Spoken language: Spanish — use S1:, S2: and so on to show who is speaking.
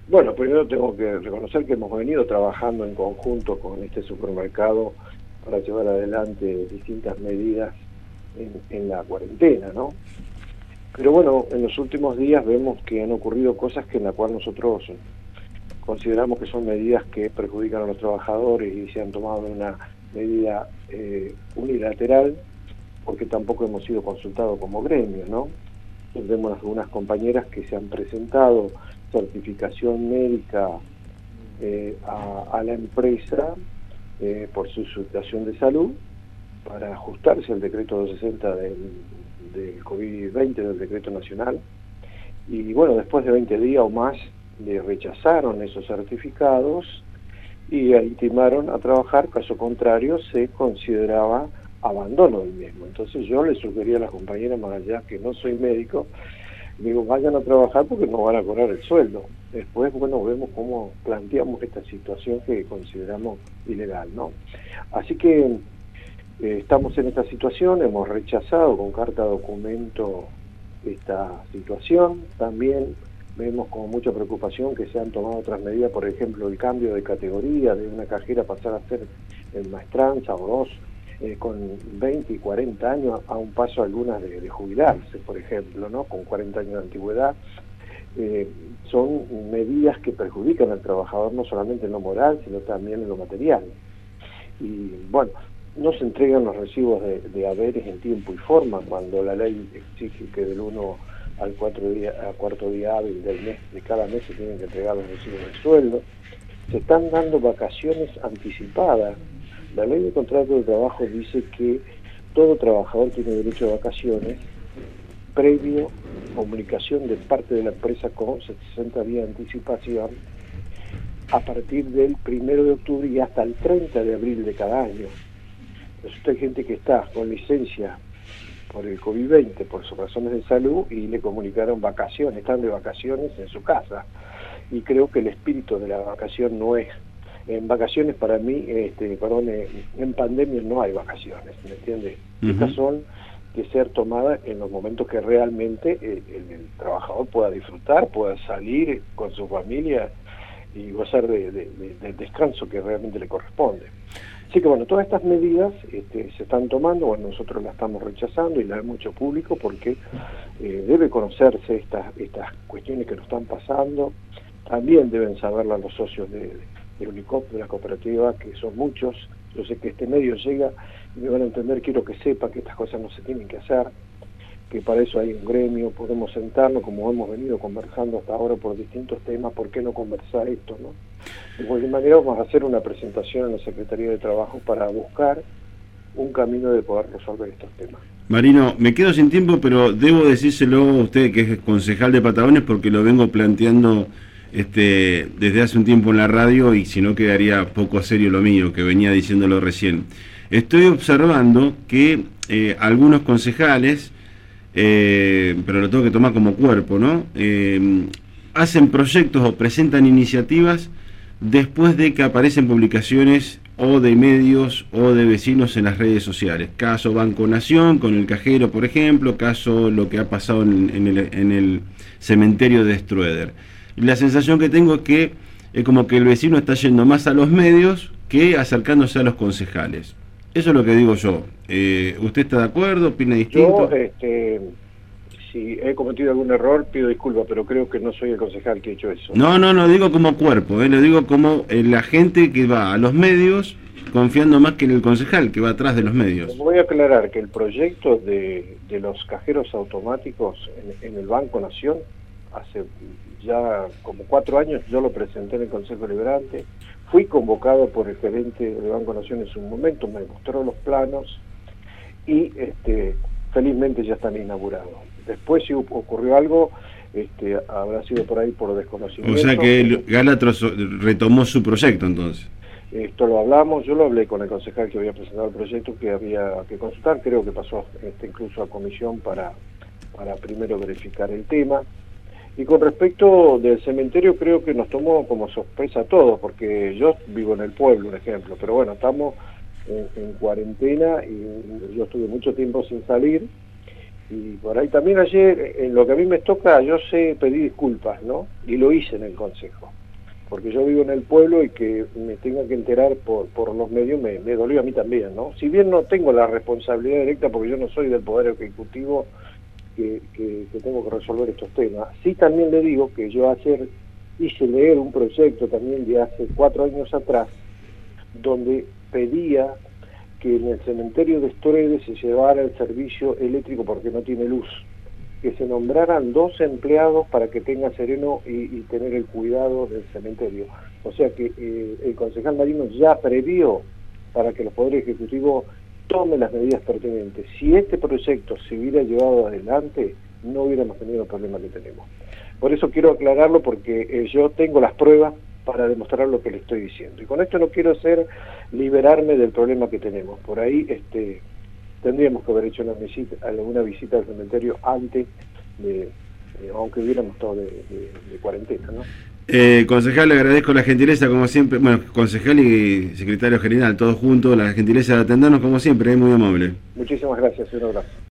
S1: Bueno, primero tengo que reconocer que hemos venido trabajando en conjunto con este supermercado para llevar adelante distintas medidas en la cuarentena, ¿no? Pero bueno, en los últimos días vemos que han ocurrido cosas que en la cual nosotros consideramos que son medidas que perjudican a los trabajadores y se han tomado una medida unilateral porque tampoco hemos sido consultados como gremio, ¿no? Vemos algunas compañeras que se han presentado certificación médica a la empresa por su situación de salud para ajustarse al decreto 260 del COVID-20, del decreto nacional. Y bueno, después de 20 días o más le rechazaron esos certificados y intimaron a trabajar, caso contrario se consideraba abandono del mismo. Entonces yo le sugerí a las compañeras, más allá que no soy médico, digo, vayan a trabajar porque no van a cobrar el sueldo. Después, bueno, vemos cómo planteamos esta situación que consideramos ilegal, ¿no? Así que estamos en esta situación, hemos rechazado con carta documento esta situación. También vemos con mucha preocupación que se han tomado otras medidas, por ejemplo, el cambio de categoría de una cajera pasar a ser maestranza o dos, con 20 y 40 años, a un paso algunas de jubilarse, por ejemplo, ¿no? Con 40 años de antigüedad. Son medidas que perjudican al trabajador no solamente en lo moral, sino también en lo material. Y bueno, no se entregan los recibos de haberes en tiempo y forma, cuando la ley exige que del 1 al cuarto día hábil del mes, de cada mes, se tienen que entregar los recibos del sueldo. Se están dando vacaciones anticipadas. La ley de contrato de trabajo dice que todo trabajador tiene derecho a vacaciones previo comunicación de parte de la empresa con 60 días de anticipación a partir del 1 de octubre y hasta el 30 de abril de cada año. Resulta hay gente que está con licencia por el COVID-20, por sus razones de salud, y le comunicaron vacaciones, están de vacaciones en su casa. Y creo que el espíritu de la vacación no es... En vacaciones para mí, en pandemia no hay vacaciones, ¿me entiendes? Estas son de ser tomadas en los momentos que realmente el trabajador pueda disfrutar, pueda salir con su familia y gozar del descanso que realmente le corresponde. Así que bueno, todas estas medidas se están tomando, bueno, nosotros las estamos rechazando y las hemos hecho público porque debe conocerse estas cuestiones que nos están pasando. También deben saberlas los socios de Unicop, de la cooperativa, que son muchos. Yo sé que este medio llega y me van a entender, quiero que sepa que estas cosas no se tienen que hacer, que para eso hay un gremio, podemos sentarnos como hemos venido conversando hasta ahora por distintos temas, ¿por qué no conversar esto, no? De cualquier manera vamos a hacer una presentación en la Secretaría de Trabajo para buscar un camino de poder resolver estos temas.
S2: Marino, me quedo sin tiempo, pero debo decírselo a usted, que es concejal de Patagones, porque lo vengo planteando desde hace un tiempo en la radio, y si no quedaría poco serio lo mío, que venía diciéndolo recién. Estoy observando que algunos concejales, pero lo tengo que tomar como cuerpo, ¿no? Hacen proyectos o presentan iniciativas después de que aparecen publicaciones o de medios o de vecinos en las redes sociales. Caso Banco Nación, con el cajero, por ejemplo, caso lo que ha pasado en el cementerio de Strueder. La sensación que tengo es que es como que el vecino está yendo más a los medios que acercándose a los concejales. Eso es lo que digo yo. ¿Usted está de acuerdo? ¿Opina distinto?
S1: Yo, si he cometido algún error, pido disculpas, pero creo que no soy el concejal que ha hecho eso.
S2: No digo como cuerpo, lo digo como la gente que va a los medios confiando más que en el concejal, que va atrás de los medios.
S1: Voy a aclarar que el proyecto de los cajeros automáticos en el Banco Nación, hace ya como 4 años, yo lo presenté en el Consejo Deliberante, fui convocado por el gerente del Banco Nación en su momento, me mostró los planos y felizmente ya están inaugurados. Después, si ocurrió algo, habrá sido por ahí por desconocimiento.
S2: O sea que Galatro retomó su proyecto entonces.
S1: Esto lo hablamos, yo lo hablé con el concejal que había presentado el proyecto, que había que consultar, creo que pasó incluso a comisión para primero verificar el tema. Y con respecto del cementerio, creo que nos tomó como sorpresa a todos, porque yo vivo en el pueblo, un ejemplo, pero bueno, estamos en cuarentena y yo estuve mucho tiempo sin salir, Y por ahí también ayer, en lo que a mí me toca, yo sé pedir disculpas, ¿no? Y lo hice en el Consejo. Porque yo vivo en el pueblo y que me tenga que enterar por los medios me dolió a mí también, ¿no? Si bien no tengo la responsabilidad directa porque yo no soy del Poder Ejecutivo que tengo que resolver estos temas, sí también le digo que yo ayer hice leer un proyecto también de hace 4 años atrás, donde pedía que en el cementerio de Estredes se llevara el servicio eléctrico porque no tiene luz, que se nombraran 2 empleados para que tengan sereno y tener el cuidado del cementerio. O sea que el concejal Marino ya previó para que los poderes ejecutivos tomen las medidas pertinentes. Si este proyecto se hubiera llevado adelante, no hubiéramos tenido el problema que tenemos. Por eso quiero aclararlo, porque yo tengo las pruebas para demostrar lo que le estoy diciendo. Y con esto no quiero liberarme del problema que tenemos. Por ahí tendríamos que haber hecho una visita al cementerio antes aunque hubiéramos estado de cuarentena, ¿no?
S2: Concejal, le agradezco la gentileza, como siempre, bueno, concejal y secretario general, todos juntos, la gentileza de atendernos como siempre, es muy amable.
S1: Muchísimas gracias, un abrazo.